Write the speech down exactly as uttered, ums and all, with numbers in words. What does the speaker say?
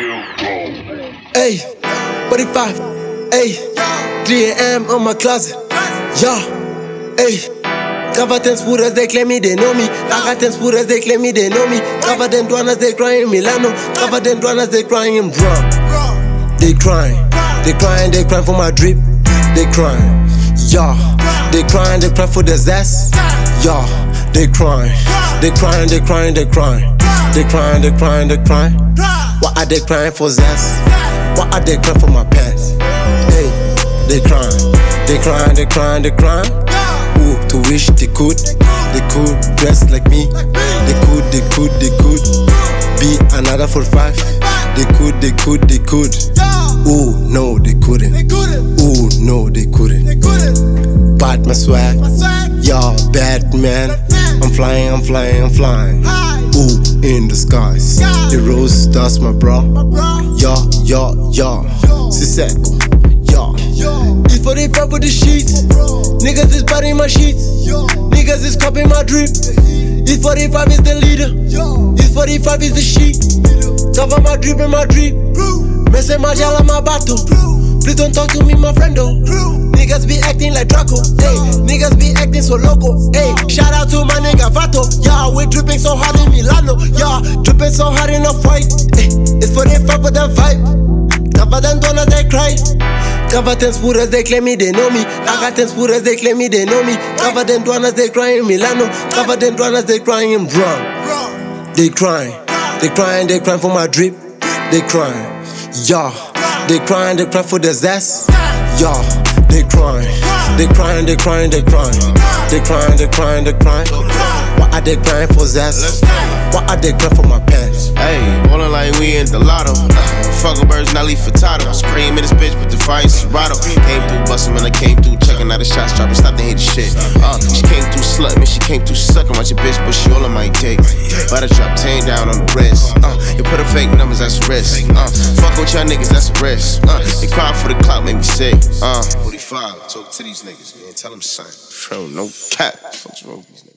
Hey, forty-five, hey, three A M on my closet, yeah, hey. Cover ten spooters, they claim me, they know me. Cover ten spooters, they claim me, they know me. Cover ten duanas, they crying in Milano. Cover ten duanas, they crying in Bronx. They crying, they crying, they crying for my drip. They crying, yeah. They crying, they crying for the zest, yeah. They crying, they crying, they crying, they crying. They crying, they crying, they crying. Why are they crying for zest? Why are they crying for my pants? Hey, they crying, they crying, they crying, they crying. Ooh, to wish they could, they could dress like me. They could, they could, they could be another forty-five. They could, they could, they could. Ooh, no, they couldn't. Ooh, no, they couldn't. Bad my swag, yeah, bad man. I'm flying, I'm flying, I'm flying. Ooh, in the skies. The rose stars, my bro. Yeah, yeah, yeah. Siseko, yeah. E forty-five with the sheets. Niggas is biting my sheets. Niggas is copying my drip. E forty-five is the leader. E forty-five is the sheet. Cover my drip and my drip. Messing my jala, my battle. Please don't talk to me, my friendo. Niggas be acting like Draco. Hey, niggas be acting so loco. Hey, shout out to my nigga Vato. Yeah, we dripping so hard in Milano. Yeah, dripping so hard in a fight. Hey, it's forty-five with the vibe. Cover them donuts, they cry. Cover ten spooters, they claim me, they know me. I got ten spooters, they claim me, they know me. Cover them donuts, they crying in Milano. Cover them donuts, they crying in Bronx. They crying, they crying, they crying for my drip. They crying, yeah. They crying, they crying for the zest, yeah. They crying, they crying, they crying, they crying. They crying, they crying, they crying. Why are they crying for zest? Why are they crying for my pants? Hey, ballin' like we in the lotto. Fuck a bird's Nelly Furtado. Spray him in this bitch with the fire Serato. Came through bustin' when I came through checking out the shots, dropping, stop the hate shit. Uh, she came through slut, man, she came through suckin' watch your bitch, but she all on my dick. But I drop ten down on the wrist. Uh, you put her fake numbers, that's a risk. Uh, fuck with y'all niggas, that's a risk. Uh, they crying for the clout, made me sick. Uh, forty-five, talk to these niggas, man, tell them something. Bro, no cap. What's wrong with these niggas?